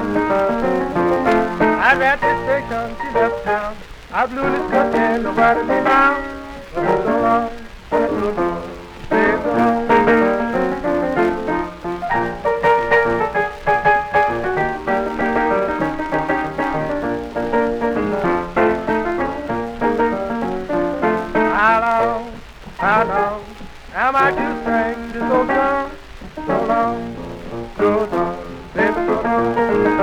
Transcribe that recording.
I'm at the station, she left town. I blew this curtain, nobody me now. So long, so long, baby, so long. How long am I to sing this old song? So long, so long, baby, so long.